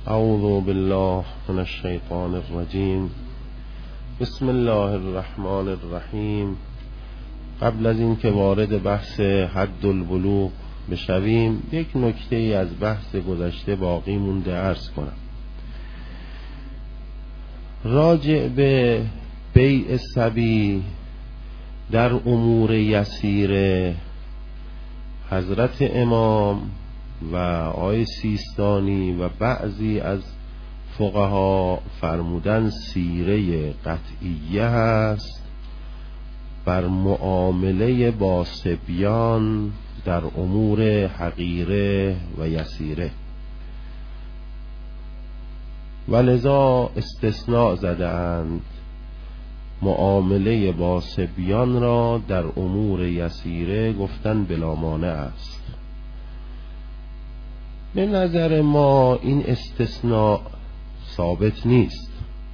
اعوذ بالله من الشیطان الرجیم. بسم الله الرحمن الرحیم. قبل از این که وارد بحث حد البلوغ بشویم، یک نکته ای از بحث گذشته باقی مونده عرض کنم. راجع به بیع صبی در امور یسیره، حضرت امام و آقای سیستانی و بعضی از فقها فرمودن سیره قطعیه هست بر معامله با صبیان در امور حقیره و یسیره، ولذا استثناء زدند معامله با صبیان را در امور یسیره گفتن بلا مانع است. به نظر ما این استثناء ثابت نیست.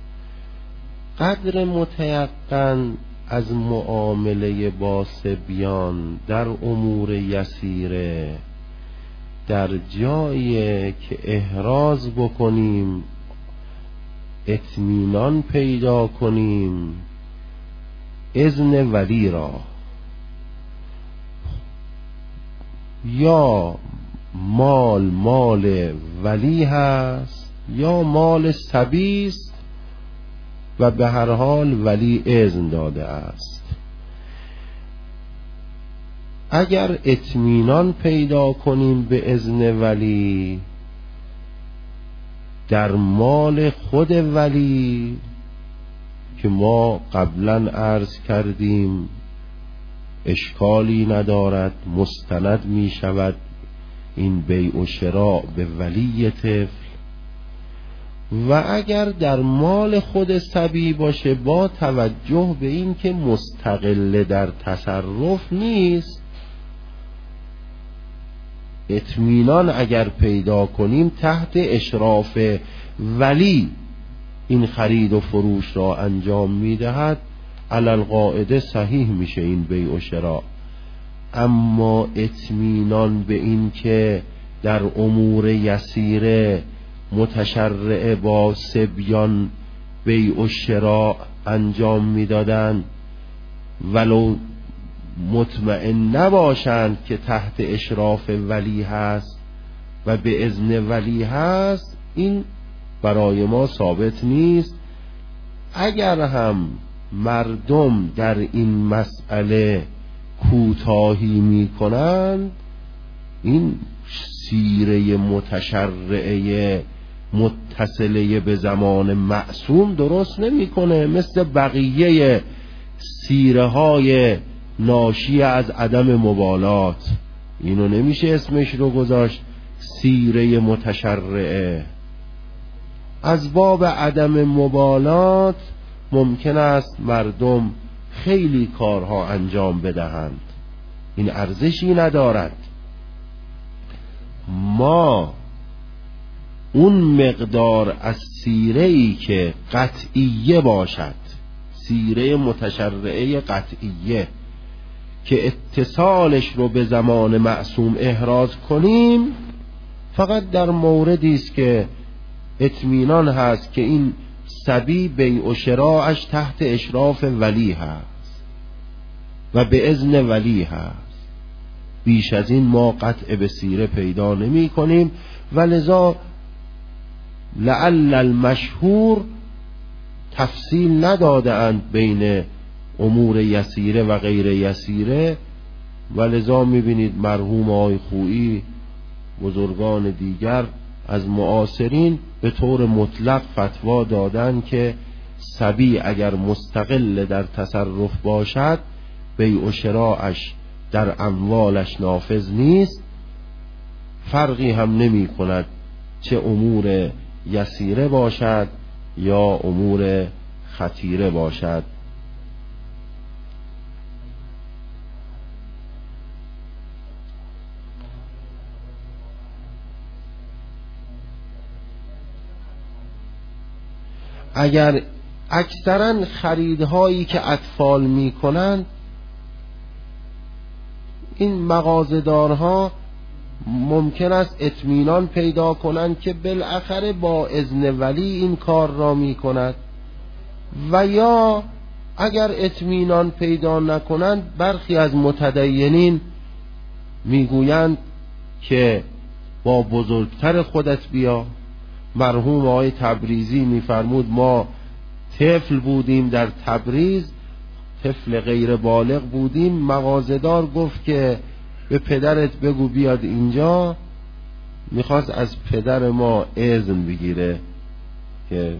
قدر متیقن از معامله با صبیان در امور یسیره در جایی که احراز بکنیم، اطمینان پیدا کنیم، اذن ولی را، یا مال ولی هست یا مال صبی است و به هر حال ولی اذن داده است. اگر اطمینان پیدا کنیم به اذن ولی در مال خود ولی که ما قبلا عرض کردیم اشکالی ندارد، مستند می شود این بیع و شراء به ولی طفل، و اگر در مال خود صبی باشه با توجه به این که مستقل در تصرف نیست، اطمینان اگر پیدا کنیم تحت اشراف ولی این خرید و فروش را انجام میدهد، علی القاعده صحیح میشه این بیع و شراء. اما اطمینان به این که در امور یسیره متشرع با صبیان بیع و شراء انجام میدادند ولو مطمئن نباشند که تحت اشراف ولی هست و به اذن ولی هست، این برای ما ثابت نیست. اگر هم مردم در این مسئله کوتاهی می کنند، این سیره متشرعه متصله به زمان معصوم درست نمی کنه، مثل بقیه سیره های ناشی از عدم مبالات. اینو نمیشه اسمش رو گذاشت سیره متشرعه. از باب عدم مبالات ممکن است مردم خیلی کارها انجام بدهند، این ارزشی ندارد. ما اون مقدار از سیره‌ای که قطعیه باشد، سیره متشرعه قطعیه که اتصالش رو به زمان معصوم احراز کنیم، فقط در موردی است که اطمینان هست که این صبی بیع و شراعش تحت اشراف ولی هست و به اذن ولی هست. بیش از این ما قطع به سیره پیدا نمی کنیم، ولذا لعل المشهور تفصیل نداده اند بین امور یسیره و غیر یسیره، ولذا می بینید مرحوم آقای خویی، بزرگان دیگر از معاصرین به طور مطلق فتوا دادن که صبی اگر مستقل در تصرف باشد بیع و شراعش در اموالش نافذ نیست، فرقی هم نمی کند چه امور یسیره باشد یا امور خطیره باشد. اگر اکثرا خریدهایی که اطفال می کنند، این مغازه‌دارها ممکن است اطمینان پیدا کنند که بالاخره با اذن ولی این کار را می کند، و یا اگر اطمینان پیدا نکنند برخی از متدینین میگویند که با بزرگتر خودت بیا. مرحوم آقای تبریزی میفرمود ما طفل بودیم در تبریز، طفل غیر بالغ بودیم، مغازه‌دار گفت که به پدرت بگو بیاد اینجا، میخواست از پدر ما اذن بگیره که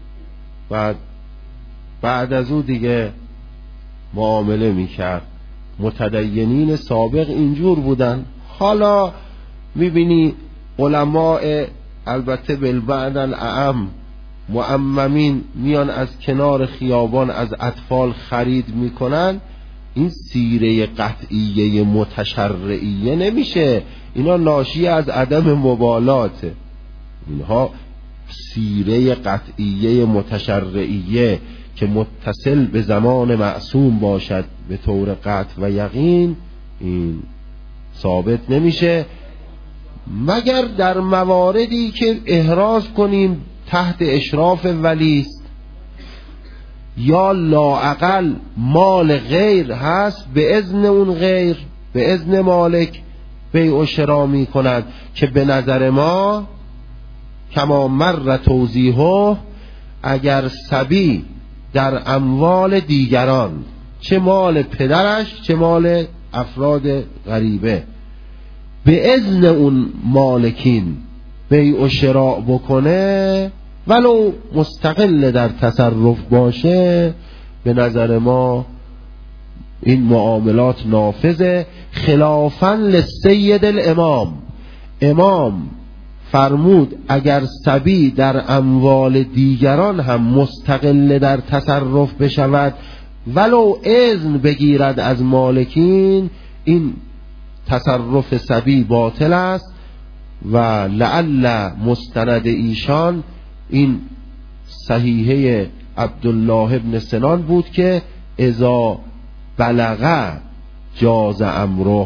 بعد از او دیگه معامله میکرد. متدینین سابق اینجور بودن. حالا میبینی علماء البته بالبعد الاعم معممین میان از کنار خیابان از اطفال خرید میکنن، این سیره قطعیه متشرعیه نمیشه، اینا ناشی از عدم مبالاته. اینها سیره قطعیه متشرعیه که متصل به زمان معصوم باشد به طور قطع و یقین، این ثابت نمیشه مگر در مواردی که احراز کنیم تحت اشراف ولی است، یا لااقل مال غیر هست به اذن اون غیر، به اذن مالک بیع و شرا می کند که به نظر ما کما مر توضیحه اگر صبی در اموال دیگران، چه مال پدرش چه مال افراد غریبه، به اذن اون مالکین بیع و شراء بکنه ولو مستقل در تصرف باشه، به نظر ما این معاملات نافذه. خلافاً للسید الامام، امام فرمود اگر صبی در اموال دیگران هم مستقل در تصرف بشود ولو اذن بگیرد از مالکین، این تصرف صبی باطل است. و لعل مستند ایشان این صحیحه عبدالله ابن سنان بود که اذا بلغ جاز امره،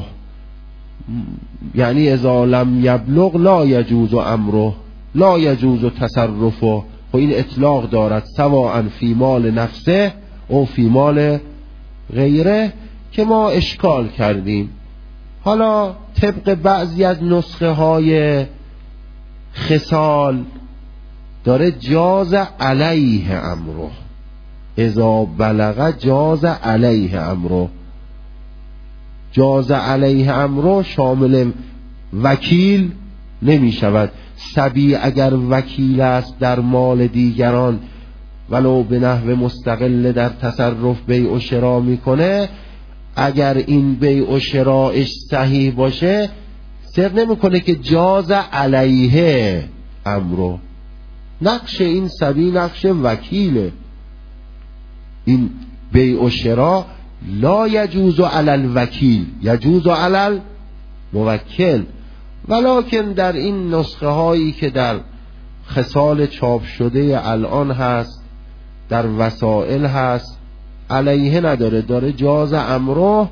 یعنی اذا لم یبلغ لا یجوز امره لا یجوز تصرفه، و این اطلاق دارد سواء فی مال نفسه او فی مال غیره که ما اشکال کردیم. حالا طبق بعضی از نسخه های خصال داره جاز علیه امره، اذا بلغ جاز علیه امره. جاز علیه امره شامل وکیل نمی شود. صبی اگر وکیل است در مال دیگران ولو به نحو مستقل در تصرف بیع و شرا میکنه، اگر این بیع و شرایش صحیح باشه سر نمیکنه که جاز علیه امره. نقش این صبی نقش وکیله. این بیع و شرا لا یجوز علی الوکیل یجوز علی الموکل، ولکن در این نسخه هایی که در خصال چاپ شده الان هست، در وسائل هست، علیه نداره، داره جاز امره.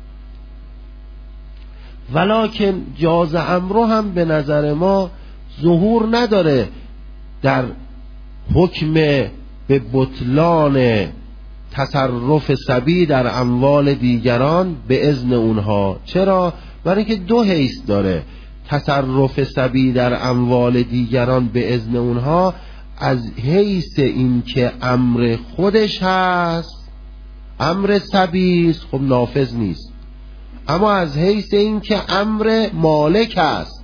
ولکن جاز امره هم به نظر ما ظهور نداره در حکم به بطلان تصرف صبی در اموال دیگران به اذن اونها. چرا؟ برای اینکه دو حیث داره. تصرف صبی در اموال دیگران به اذن اونها از حیث این که امر خودش هست، امر صبی است، خب نافذ نیست، اما از حیث این که امر مالک است،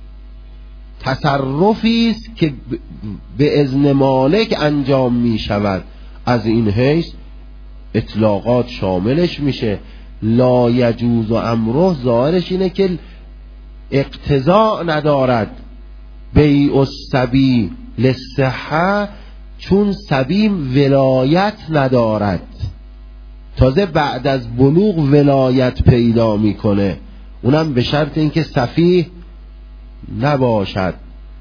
تصرفی است که به اذن مالک انجام می شود، از این حیث اطلاقات شاملش میشه. لا یجوز امره ظاهرش اینه که اقتضاء ندارد بیع الصبی للصحه، چون صبی ولایت ندارد، تازه بعد از بلوغ ولایت پیدا میکنه، اونم به شرط اینکه سفیه نباشد.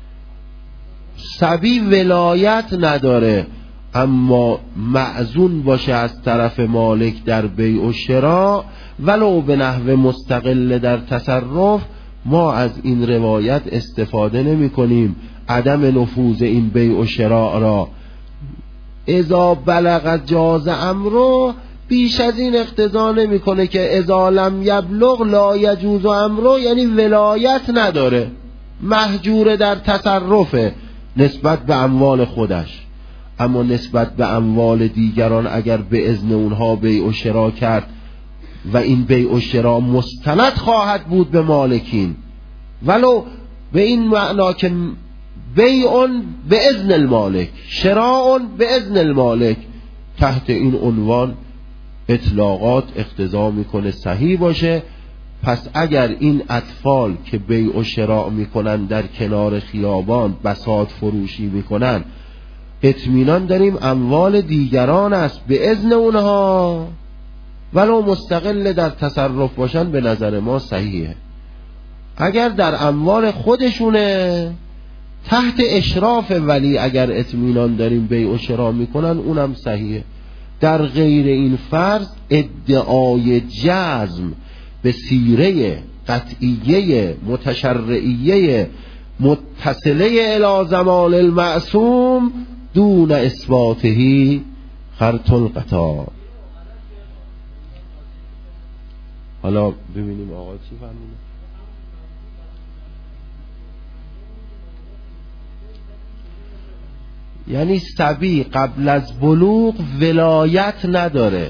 صبی ولایت نداره اما معزون باشه از طرف مالک در بیع و شراء ولو به نحو مستقل در تصرف، ما از این روایت استفاده نمی کنیم عدم نفوذ این بیع و شراء را. اذا بلغ جاز امرو بیش از این اقتضا نمی کنه که اذا لم یبلغ لا یجوز امرو، یعنی ولایت نداره، محجور در تصرفه نسبت به اموال خودش. اما نسبت به اموال دیگران اگر به اذن اونها بیع و شراء کرد و این بیع و شراء مستند خواهد بود به مالکین، ولو به این معنا که بیع به اذن المالک شراء به اذن المالک، تحت این عنوان اطلاقات اقتضا میکنه صحیح باشه. پس اگر این اطفال که بیع و شراء میکنن در کنار خیابان بساط فروشی میکنن، اطمینان داریم اموال دیگران است به اذن اونها، ولو مستقل در تصرف باشن، به نظر ما صحیحه. اگر در اموال خودشونه تحت اشراف ولی اگر اطمینان داریم بیع و شراء میکنن، اونم صحیحه. در غیر این فرض ادعای جزم به سیره قطعیه متشرعیه متصله الی زمان المعصوم دون اثباته خرط القطار. حالا ببینیم آقا چی فرمونه. یعنی صبی قبل از بلوغ ولایت نداره.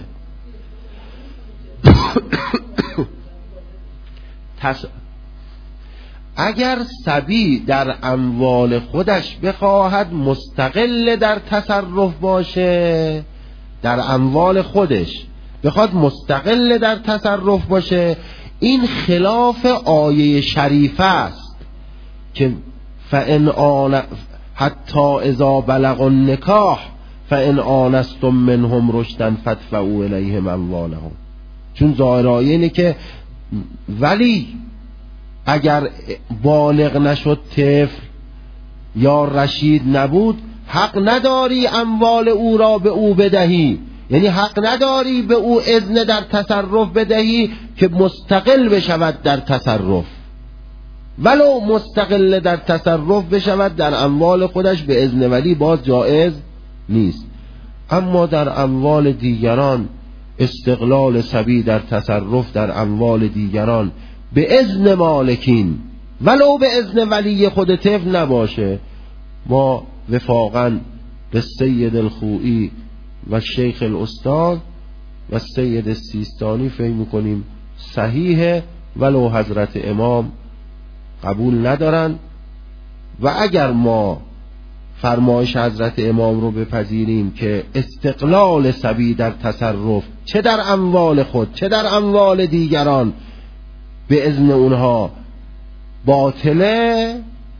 اگر صبی در اموال خودش بخواهد مستقل در تصرف باشه، در اموال خودش بخواد مستقل در تصرف باشه، این خلاف آیه شریفه است که فإن حتی اذا بلغ النکاح فإن آنستم منهم رشدا فادفعوا الیهم اموالهم. چون ظاهر آیه اینه که ولی اگر بالغ نشد، طفل یا رشید نبود، حق نداری اموال او را به او بدهی، یعنی حق نداری به او اذن در تصرف بدهی که مستقل بشود در تصرف، ولو مستقل در تصرف بشود در اموال خودش به اذن ولی باز جایز نیست. اما در اموال دیگران استقلال صبی در تصرف در اموال دیگران به اذن مالکین ولو به اذن ولی خود طفل نباشه، ما وفاقا به سید الخوئی و شیخ الاستاد و سید السیستانی فهم میکنیم صحیحه، ولو حضرت امام قبول ندارن. و اگر ما فرمایش حضرت امام رو بپذیریم که استقلال صبی در تصرف چه در اموال خود چه در اموال دیگران به اذن اونها باطله،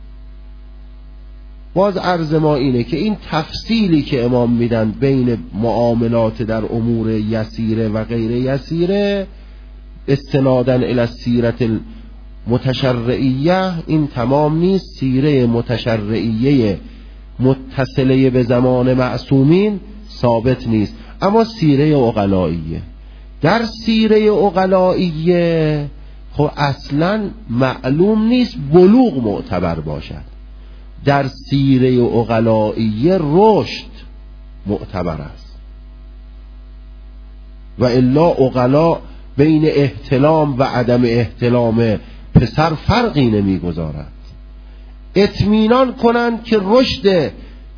باز عرض ما اینه که این تفصیلی که امام میدن بین معاملات در امور یسیره و غیر یسیره استنادن الی السیرة المتشرعیه، این تمام نیست. سیره متشرعیه متصله به زمان معصومین ثابت نیست، اما سیره عقلائیه. در سیره عقلائیه خب اصلا معلوم نیست بلوغ معتبر باشد، در سیره عقلائیه رشد معتبر است، و الا عقلا بین احتلام و عدم احتلام پسر فرقی نمیگذارد. اطمینان کنند که رشد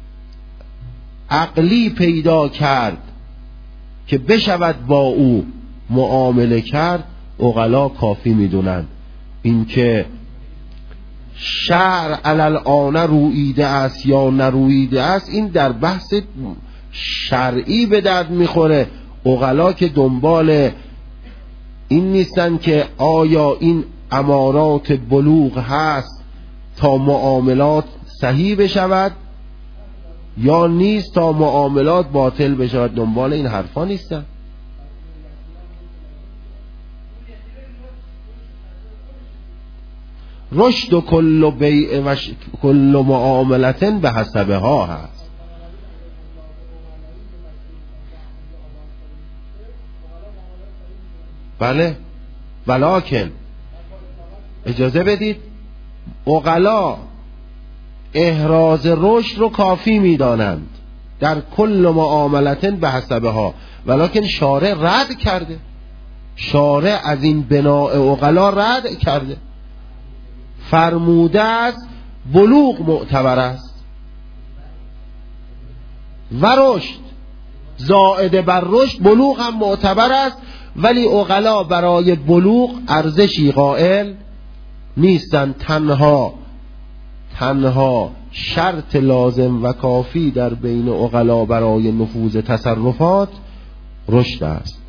عقلی پیدا کرد که بشود با او معامله کرد، عقلا کافی میدونند. اینکه شرع علالآن رویده است یا نرویده است، این در بحث شرعی به درد میخوره. عقلا که دنبال این نیستن که آیا این امارات بلوغ هست تا معاملات صحیح بشود یا نیست تا معاملات باطل بشود، دنبال این حرفا نیستن. رشد و کل بیع و کل معاملتن به حسبها هست. بله، ولکن اجازه بدید، عقلا احراز رشد رو کافی میدانند در کل معاملت به حسبها، ولکن شارع رد کرده. شارع از این بناء عقلا رد کرده، فرموده است بلوغ معتبر است و رشد زائد بر رشد، بلوغ هم معتبر است، ولی عقلا برای بلوغ ارزشی قائل نیستن. تنها شرط لازم و کافی در بین عقلا برای نفوذ تصرفات رشد است.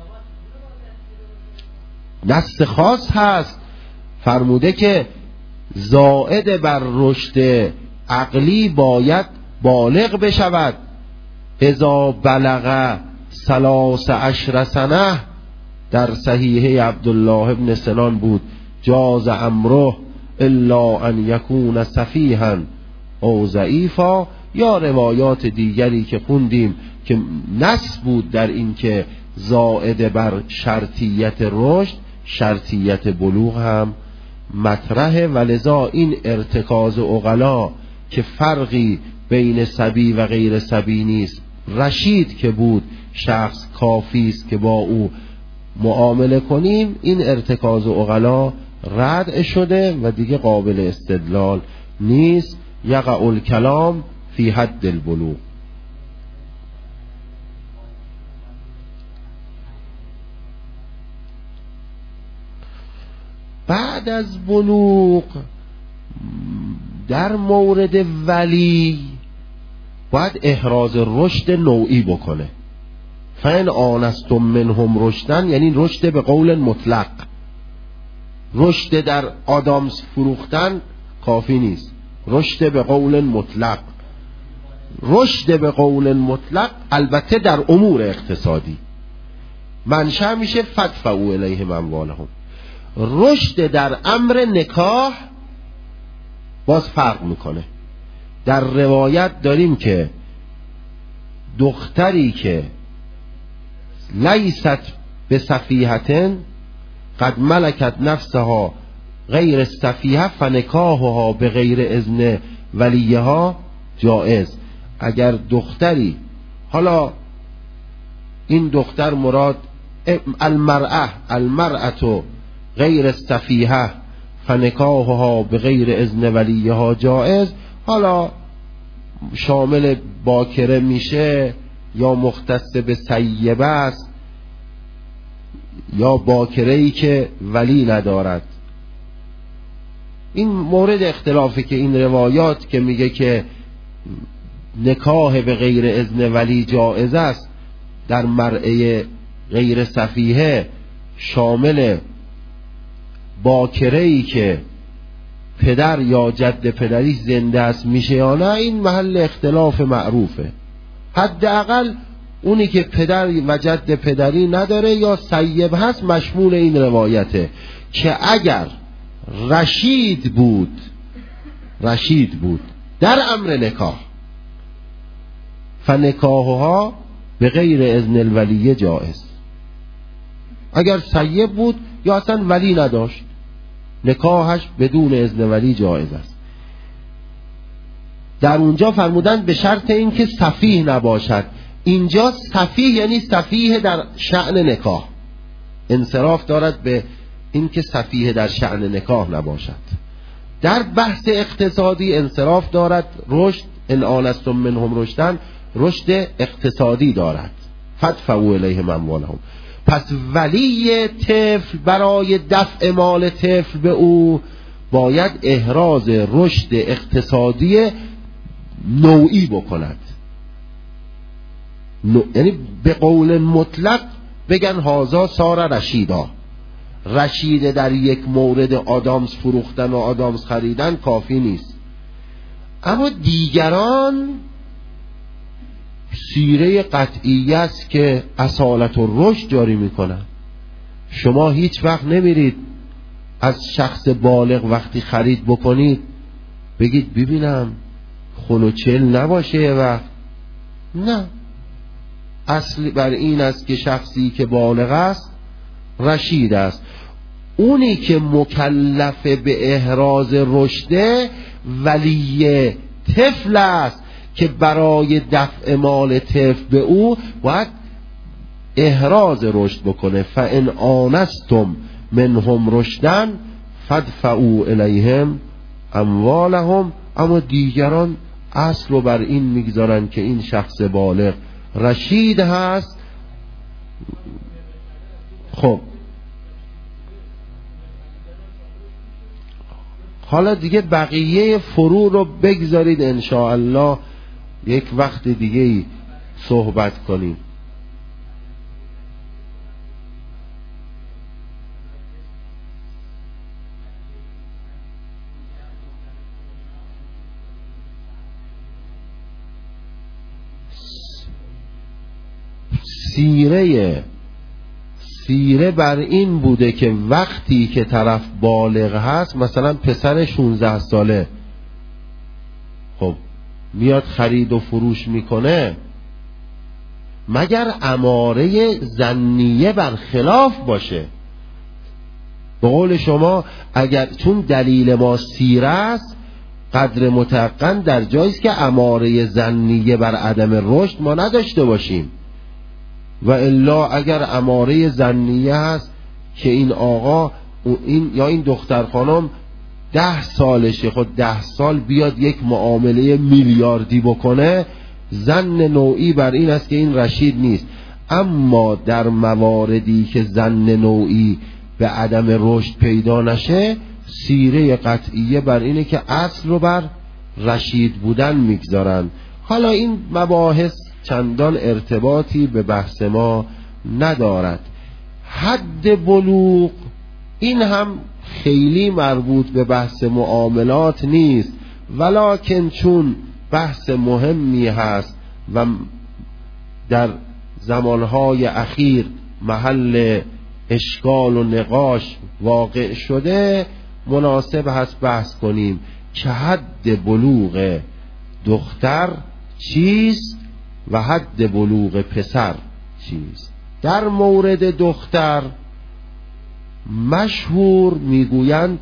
نص خاص هست فرموده که زائد بر رشد عقلی باید بالغ بشود. اذا بلغ 13 سنه در صحیحه عبدالله ابن سنان بود، جاز امره الا ان یکون سفیها او ضعیفا، یا روایات دیگری که خوندیم که نص بود در این که زائد بر شرطیت رشد شرطیت بلوغ هم مطرحه. ولذا این ارتکاز عقلا که فرقی بین صبی و غیر صبی نیست، رشید که بود شخص کافی است که با او معامله کنیم، این ارتکاز عقلا رد شده و دیگه قابل استدلال نیست. یقع الکلام فی حد البلوغ. بعد از بلوغ در مورد ولی باید احراز رشد نوعی بکنه. فین آنستم منهم رشدن، یعنی رشد به قول مطلق. رشد در آدامس فروختن کافی نیست، رشد به قول مطلق. رشد به قول مطلق البته در امور اقتصادی منشأ میشه فدفعوا الیهم اموالهم. رشد در امر نکاح باز فرق میکنه. در روایت داریم که دختری که لیست به صفیحتن قد ملکت نفسها غیر الصفیحه فنکاحها به غیر اذن ولیها جائز. اگر دختری، حالا این دختر مراد المرأة غیر الصفیحه فنکاحها به غیر اذن ولیها جائز، حالا شامل باکره میشه یا مختص به سیبه است یا باکره‌ای که ولی ندارد. این مورد اختلافه که این روایات که میگه که نکاح به غیر اذن ولی جائز است در مرأه غیر صفیحه شامل باکره‌ای که پدر یا جد پدری زنده است میشه یا نه، این محل اختلاف معروفه. حداقل اونی که پدر و جد پدری نداره یا سیب هست مشمول این روایته که اگر رشید بود در امر نکاح فنکاحها به غیر اذن الولی جائز. اگر سیب بود یا اصلا ولی نداشت، نکاحش بدون اذن ولی جائز است. در اونجا فرمودن به شرط این که صفیح نباشد. اینجا صفیح یعنی صفیح در شأن نکاح، انصراف دارد به این که صفیح در شأن نکاح نباشد. در بحث اقتصادی انصراف دارد، رشد ان آنستم منهم رشدن رشد اقتصادی دارد. فدفعوا الیهم اموالهم. پس ولی طفل برای دفع مال طفل به او باید احراز رشد اقتصادی نوعی بکند. یعنی به قول مطلق بگن هازا سار رشیدا. رشید در یک مورد آدامس فروختن و آدامس خریدن کافی نیست. اما دیگران سیره قطعی است که اصالت و رشد جاری میکنن. شما هیچ وقت نمیرید از شخص بالغ وقتی خرید بکنید بگید ببینم خلوچل نباشه و نه، اصل بر این است که شخصی که بالغ است رشید است. اونی که مکلف به احراز رشده ولی طفل است که برای دفع مال طفل به او باید احراز رشد بکنه. فان آنستم منهم رشدا فادفعوا الیهم اموالهم. اما دیگران اصل رو بر این میگذارن که این شخص بالغ رشید هست. خب حالا دیگه بقیه فروع رو بگذارید انشاءالله یک وقت دیگه صحبت کنیم. سیره بر این بوده که وقتی که طرف بالغ هست، مثلا پسر 16 ساله خب میاد خرید و فروش میکنه، مگر اماره ظنیه برخلاف باشه. به قول شما اگر چون دلیل ما سیره است، قدر متقن در جاییست که اماره ظنیه بر عدم رشد ما نداشته باشیم. و الا اگر اماره ظنیه هست که این آقا یا این دختر خانم 10 سالشه، خود 10 سال بیاد یک معامله میلیاردی بکنه، ظن نوعی بر این است که این رشید نیست. اما در مواردی که ظن نوعی به عدم رشد پیدا نشه، سیره قطعیه بر اینه که اصل رو بر رشید بودن میگذارن. حالا این مباحث چندان ارتباطی به بحث ما ندارد. حد بلوغ این هم خیلی مربوط به بحث معاملات نیست، ولکن چون بحث مهمی هست و در زمانهای اخیر محل اشکال و نقاش واقع شده، مناسب هست بحث کنیم که حد بلوغ دختر چیست و حد بلوغ پسر چیست. در مورد دختر مشهور میگویند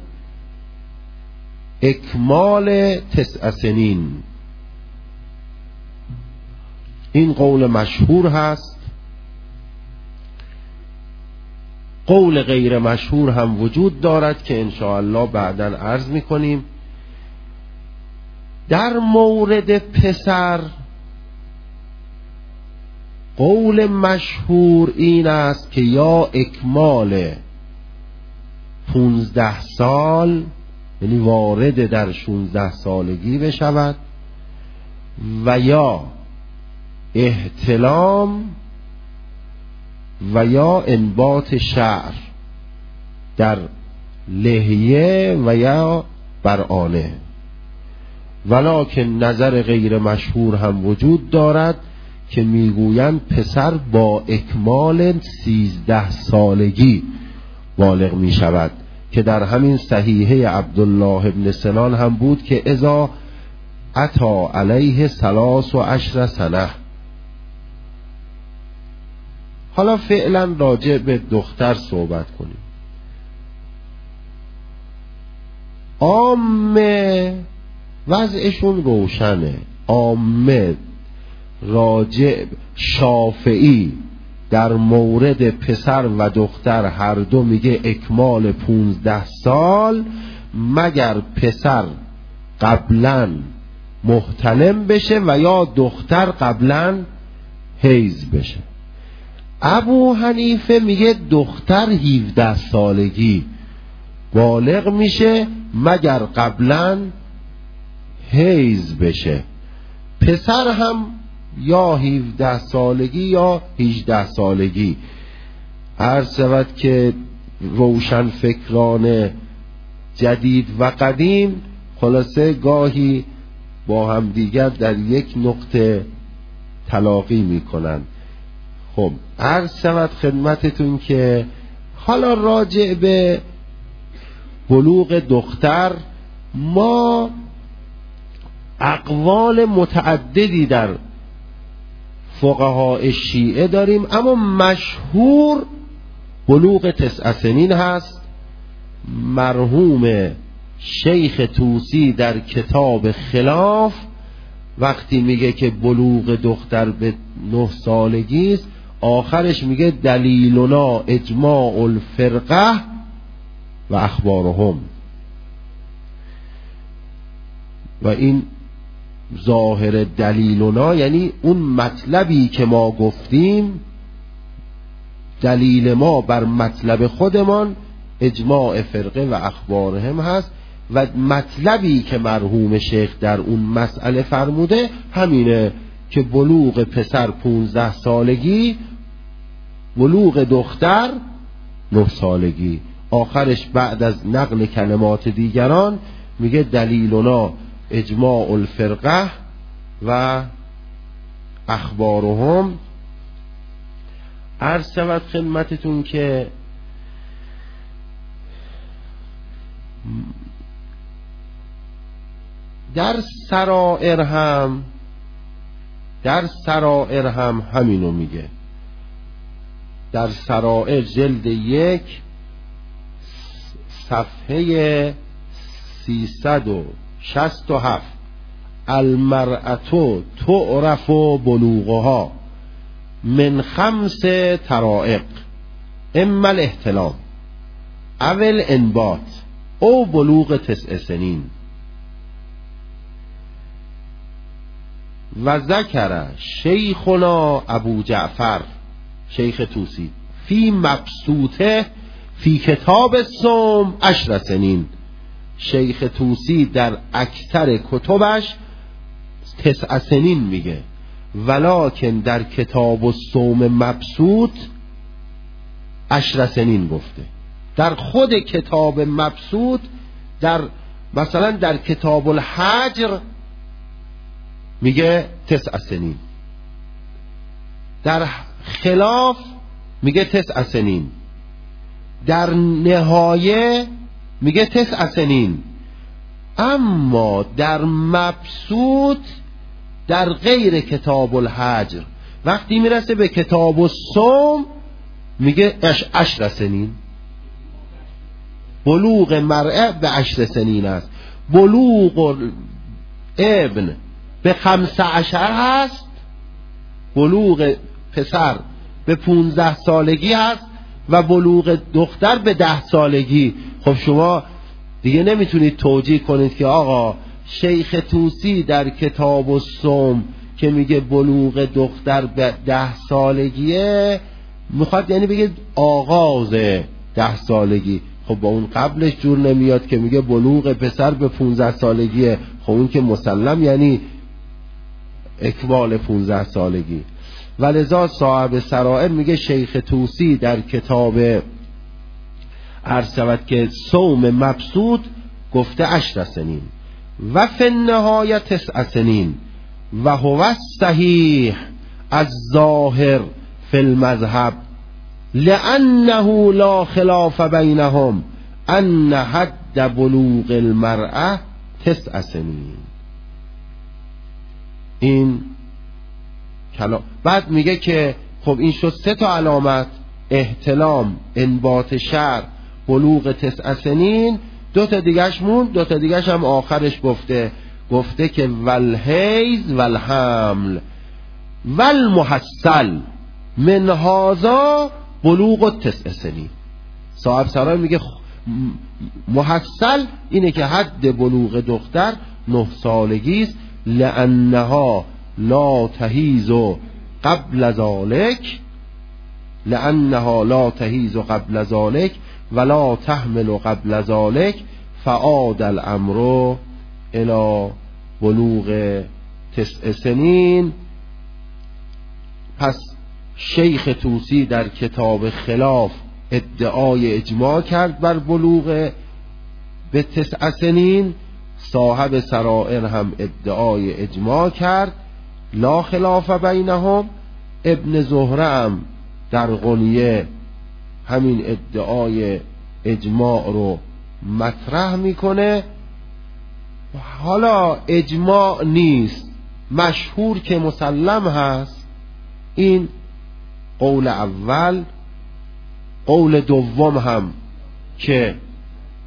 اکمال 9 سنین. این قول مشهور هست. قول غیر مشهور هم وجود دارد که انشاءالله بعداً عرض میکنیم. در مورد پسر قول مشهور این است که یا اکمال 15 سال، یعنی وارد در 16 سالگی بشود، و یا احتلام و یا انبات شعر در لحیه و یا بر آنه. ولکن نظر غیر مشهور هم وجود دارد که میگویند پسر با اکمال 13 سالگی بالغ می شود، که در همین صحیحه عبدالله ابن سنان هم بود که اذا اتا علیه 13 سنه. حالا فعلا راجع به دختر صحبت کنیم. عامه وضعشون روشنه. عامه راجع شافعی در مورد پسر و دختر هر دو میگه اکمال 15 سال، مگر پسر قبلا محتلم بشه و یا دختر قبلا حیض بشه. ابو حنیفه میگه دختر 17 سالگی بالغ میشه مگر قبلا حیض بشه. پسر هم یا 17 سالگی یا 18 سالگی. عرض شود که روشن فکران جدید و قدیم خلاصه گاهی با هم دیگر در یک نقطه تلاقی میکنن. خب عرض شود خدمتتون که حالا راجع به بلوغ دختر ما اقوال متعددی در فقهای شیعه داریم، اما مشهور بلوغ 9 سنین هست مرحوم شیخ طوسی در کتاب خلاف وقتی میگه که بلوغ دختر به 9 سالگی است، آخرش میگه دلیلنا اجماع الفرقه و اخبارهم. و این ظاهر دلیلنا یعنی اون مطلبی که ما گفتیم، دلیل ما بر مطلب خودمان اجماع فرقه و اخبارهم هست و مطلبی که مرحوم شیخ در اون مسئله فرموده همینه که بلوغ پسر 15 سالگی، بلوغ دختر 9 سالگی. آخرش بعد از نقل کلمات دیگران میگه دلیلنا اجماع الفرقه و اخبارهم. عرض شود خدمتتون که در سرائر هم همینو میگه. در سرائر جلد 1 صفحه 367 المرأة تعرف بلوغها من 5 طرائق اما الاحتلام او الانبات او بلوغ 9 سنین. و ذکر شیخنا ابو جعفر شیخ طوسی فی مبسوطه فی کتاب الصوم 10 سنین. شیخ طوسی در اکثر کتبش 9 سنین میگه، ولکن در کتاب الصوم مبسوط 10 سنین گفته. در خود کتاب مبسوط در مثلا در کتاب الحجر میگه 9 سنین، در خلاف میگه 9 سنین، در نهایه میگه 9 سنین. اما در مبسوط در غیر کتاب الحجر وقتی میرسه به کتاب الصوم میگه 10 سنین. بلوغ مرأة به 10 سنین است. بلوغ ابن به 15 هست، بلوغ پسر به 15 سالگی هست و بلوغ دختر به 10 سالگی. خب شما دیگه نمیتونید توجیه کنید که آقا شیخ طوسی در کتاب الصوم که میگه بلوغ دختر به 10 سالگیه میخواد یعنی بگه آغاز 10 سالگی. خب با اون قبلش جور نمیاد که میگه بلوغ پسر به 15 سالگیه. خب اون که مسلم یعنی اکمال 15 سالگی. ولذا صاحب سرائر میگه شیخ طوسی در کتاب عرض شود که صوم مبسوط گفته 10 سنین و فی النهایه 9 سنین و هو الصحیح الظاهر فی المذهب لانه لا خلاف بینهم ان حد بلوغ المرأة 9 سنین. این کلام بعد میگه که خب این شد 3 تا علامت: احتلام، انبات شعر، بلوغ 9 سنین. 2 تا دیگهش موند، 2 تا دیگهش هم آخرش گفته که والحیض والحمل والمحصل من هذا بلوغ 9 سنین. صاحب سرای میگه محصل اینه که حد بلوغ دختر 9 سالگی است، لانها لا تحیض قبل ذلك، لانها لا تحیض قبل ذلك ولا تحمل قبل ذلك فعاد الامر الى بلوغ 9 سنین. پس شیخ طوسی در کتاب خلاف ادعای اجماع کرد بر بلوغ به 9 سنین. صاحب سرائر هم ادعای اجماع کرد، لا خلاف بینهم. ابن زهره هم در غنیه همین ادعای اجماع رو مطرح میکنه. حالا اجماع نیست، مشهور که مسلم هست. این قول اول. قول دوم هم که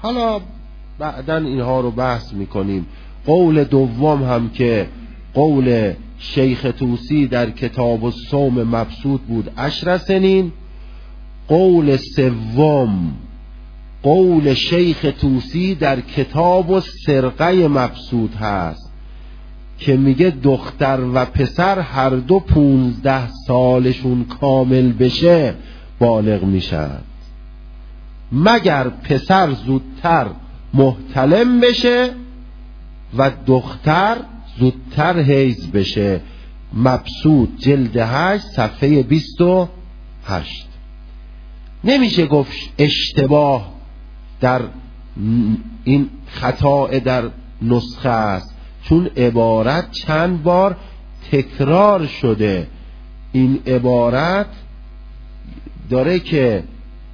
حالا بعداً اینها رو بحث میکنیم. قول دوم هم که قول شیخ طوسی در کتاب الصوم مبسوط بود 10 سنین. قول سوم قول شیخ طوسی در کتاب السرقه مبسوط هست که میگه دختر و پسر هر دو 15 سالشون کامل بشه بالغ میشن، مگر پسر زودتر محتلم بشه و دختر زودتر حیض بشه. مبسوط جلد 8 صفحه 28. نمیشه گفت اشتباه در این خطا در نسخه است، چون عبارت چند بار تکرار شده. این عبارت داره که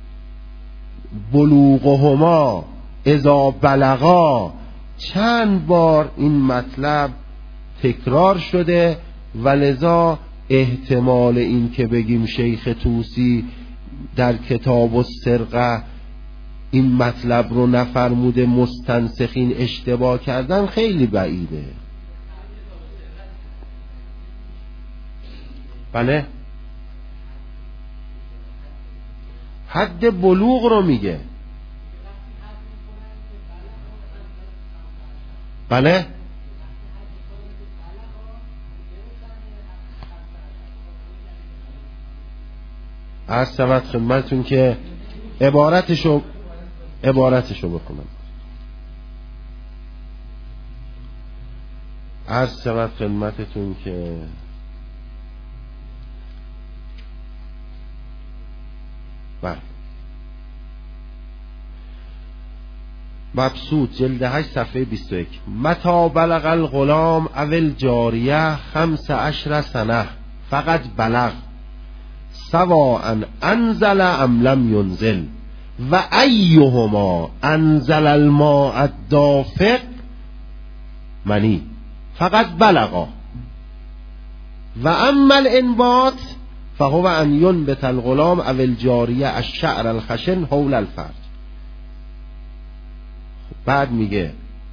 بلوغهما اذا بلغا، چند بار این مطلب تکرار شده و لذا احتمال این که بگیم شیخ طوسی در کتاب السرقه این مطلب رو نفرموده مستنسخین اشتباه کردن خیلی بعیده. بله، حد بلوغ رو میگه. بله، عرض شود خدمتتون که عبارتشو بخونم. عرض شود خدمتتون که بله، مبسوط جلد 8 صفحه 21. متى بلغ الغلام او الجاریه 15 سنه فقط بلغ سواء انزل ام لم ينزل و ایهما انزل الماء الدافق منی فقط بلغا و اما الانبات فهو ان ينبت الغلام او الجاریه الشعر الخشن حول الفرج. بعد میگه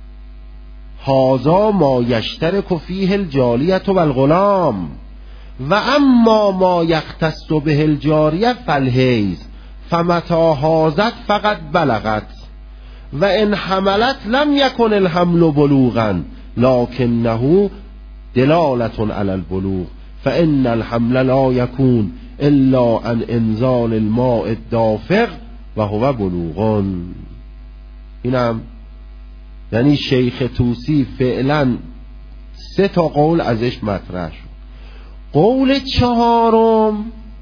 هذا ما یشترک فیه الجاریه و الغلام و اما ما یختص به الجاریه فالحیض فمتى حاضت فقط بلغت و ان حملت لم یکن الحمل بلوغا لکنه دلالة علی البلوغ فان الحمل لا یکون الا عن انزال الماء الدافق و هو بلوغ. اینم یعنی شیخ طوسی فعلا 3 قول ازش مطرح شد. قول 4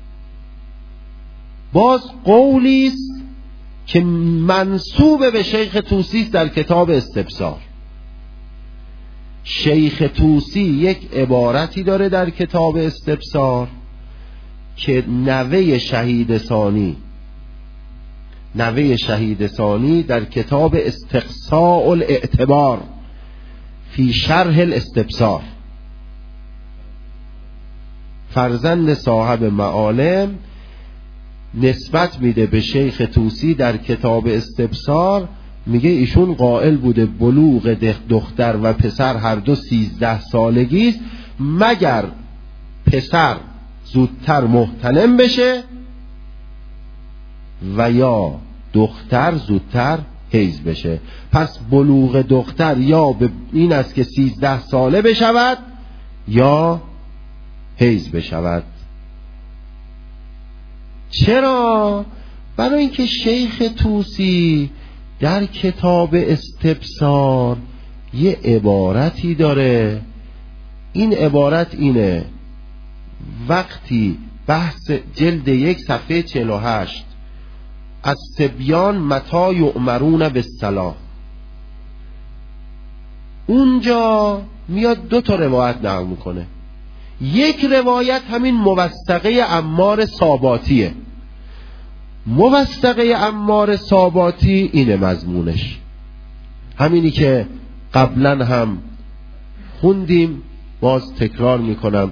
باز قولی است که منسوب به شیخ طوسی در کتاب استبصار. شیخ طوسی یک عبارتی داره در کتاب استبصار که نوه شهید ثانی در کتاب استقصاء الاعتبار فی شرح الاستبصار، فرزند صاحب معالم، نسبت میده به شیخ طوسی در کتاب استبصار. میگه ایشون قائل بوده بلوغ دختر و پسر هر دو 13 سالگی است، مگر پسر زودتر محتلم بشه و یا دختر زودتر حیض بشه. پس بلوغ دختر یا به این است که 13 ساله بشود یا حیض بشود. چرا؟ برای اینکه شیخ طوسی در کتاب استبصار یه عبارتی داره. این عبارت اینه: وقتی بحث جلد 1 صفحه 48 از صبیان متی یؤمرون بالصلاة، اونجا میاد 2 روایت نقل میکنه. یک روایت همین موثقه عمار ساباتیه. موثقه عمار ساباتی اینه مضمونش، همینی که قبلا هم خوندیم، باز تکرار میکنم.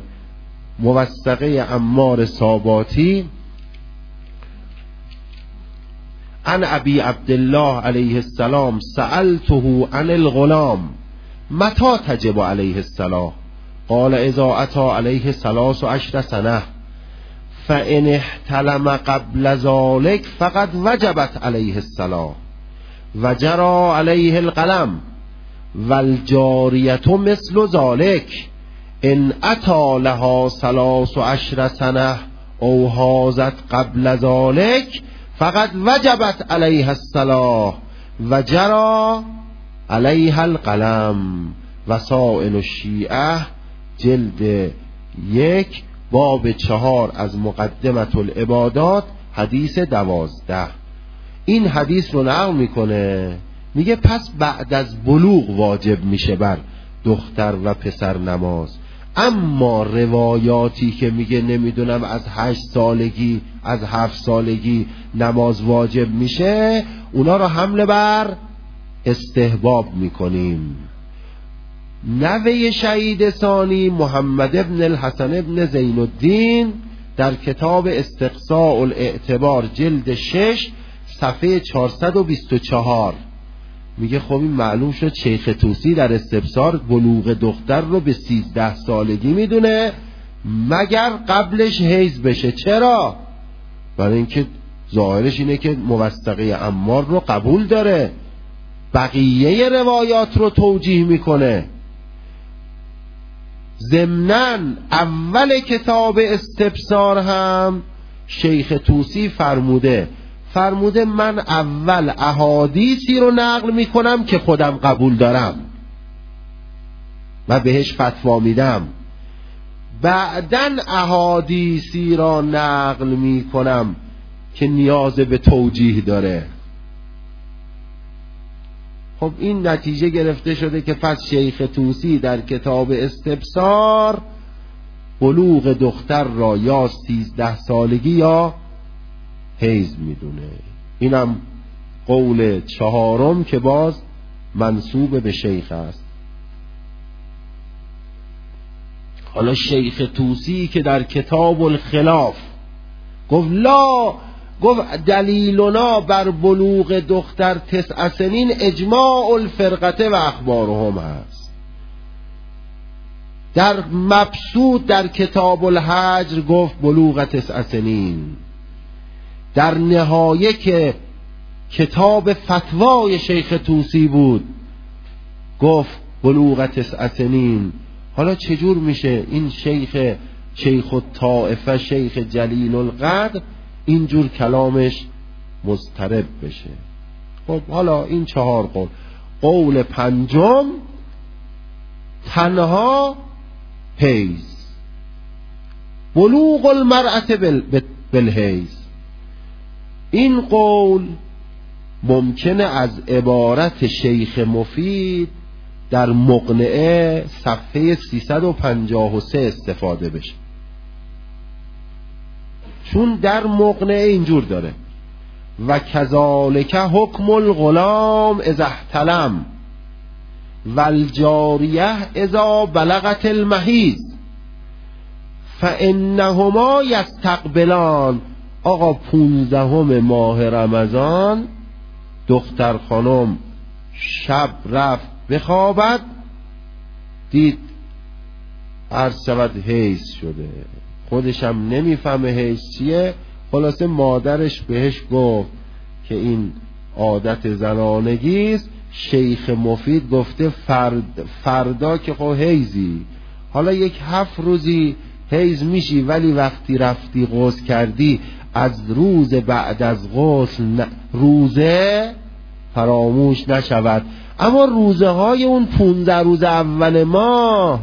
موثقه عمار ساباتی عن ابی عبدالله علیه السلام سألته عن الغلام متى تجب علیه الصلاة قال اذا اتى علیه 13 سنه فان احتلم قبل ذلك فقد وجبت علیه الصلاة وجرى علیه القلم والجاریة مثل ذلك ان اتى لها 13 سنه او حازت قبل ذلك فقد وجبت علیه الصلاة و جرى علیها القلم. وسائل الشیعه جلد 1 باب 4 از مقدمة العبادات حدیث 12. این حدیث رو نقل میکنه، میگه پس بعد از بلوغ واجب میشه بر دختر و پسر نماز. اما روایاتی که میگه نمیدونم از 8 سالگی از 7 سالگی نماز واجب میشه، اونا رو حمل بر استحباب میکنیم. نوه شهید ثانی محمد ابن الحسن ابن زین الدین در کتاب استقصاء الاعتبار جلد 6 صفحه 424 میگه خب این معلوم شد شیخ طوسی در استبصار بلوغ دختر رو به 13 سالگی میدونه مگر قبلش حیض بشه. چرا؟ برای اینکه ظاهرش اینه که موثقه عمار رو قبول داره، بقیه روایات رو توجیه میکنه. ضمناً اول کتاب استبصار هم شیخ طوسی فرموده من اول احادیثی رو نقل میکنم که خودم قبول دارم و بهش فتوا میدم، بعدن احادیثی را نقل میکنم که نیاز به توجیه داره. خب این نتیجه گرفته شده که پس شیخ طوسی در کتاب استبصار بلوغ دختر را یا 13 سالگی یا حیض میدونه. اینم قول 4 که باز منسوب به شیخ است. حالا شیخ طوسی که در کتاب الخلاف گفت دلیلنا بر بلوغ دختر 9 سنین اجماع الفرقه و اخبارهم هست. در مبسوط در کتاب الحجر گفت بلوغ 9 سنین. در نهایه که کتاب فتوای شیخ طوسی بود گفت بلوغ 9 سنین. حالا چجور میشه این شیخ الطائفه شیخ جلیل القدر اینجور کلامش مضطرب بشه؟ خب حالا این 4 قول. قول 5 تنها حیض، بلوغ المرأة بالحیض. این قول ممکنه از عبارت شیخ مفید در مقنعه صفحه 353 استفاده بشه، چون در مقنعه اینجور داره و کذالک حکم الغلام اذا احتلم والجاریه اذا بلغت المحیض فانهما یستقبلان. آقا 15 ماه رمضان دختر خانم شب رفت بخوابد، دید عرض شود حیض شده، خودشم نمیفهمه حیض چیه. خلاصه مادرش بهش گفت که این عادت زنانگیست. شیخ مفید گفته فردا که خب حیضی، حالا 7 روزی حیض میشی، ولی وقتی رفتی غسل کردی از روز بعد از غسل روزه فراموش نشود. اما روزه های اون 15 روز اول ماه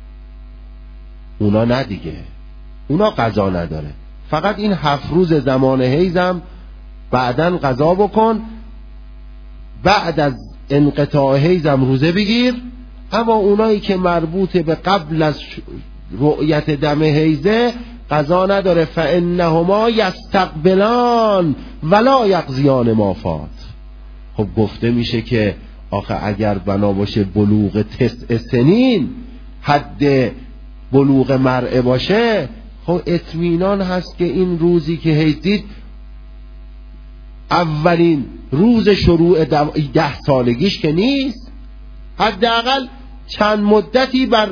اونا نه دیگه، اونا قضا نداره. فقط این 7 روز زمان حیضم بعدن قضا بکن، بعد از انقطاع حیضم روزه بگیر. اما اونایی که مربوط به قبل از رؤیت دم حیضه قضا نداره. فانهما یستقبلان ولا یقضیان ما فات. خب گفته میشه که آخه اگر بنا باشه بلوغ 9 سنین حد بلوغ مرء باشه، خب اطمینان هست که این روزی که حیض دید اولین روز شروع 10 سالگیش که نیست، حداقل چند مدتی بر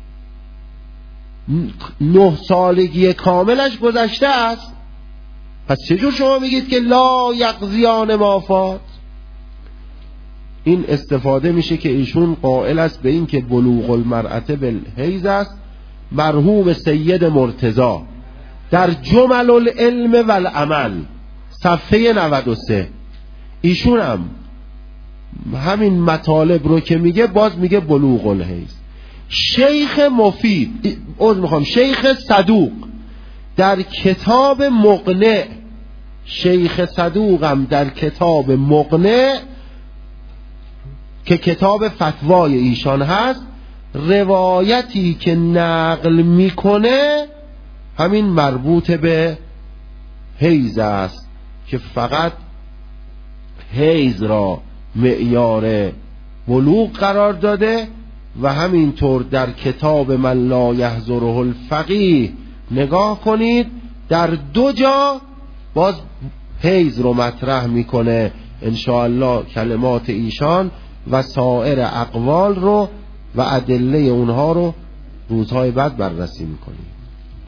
9 سالگی کاملش گذشته است. پس چجور شما میگید که لا یقضیان ما فات؟ این استفاده میشه که ایشون قائل است به این که بلوغ المرأة بالحیض است، مرحوم سید مرتضی در جمل العلم والعمل صفحه 93. ایشون هم همین مطالب رو که میگه باز میگه بلوغ الحیض. شیخ مفید شیخ صدوق در کتاب مقنع، شیخ صدوقم در کتاب مقنع که کتاب فتوای ایشان هست، روایتی که نقل میکنه همین مربوط به حیض است که فقط حیض را معیار بلوغ قرار داده و همینطور در کتاب من لا یحضره الفقیه نگاه کنید، در 2 جا باز حیض رو مطرح میکنه. انشاءالله کلمات ایشان و سایر اقوال رو و ادله اونها رو روزهای بعد بررسی میکنیم.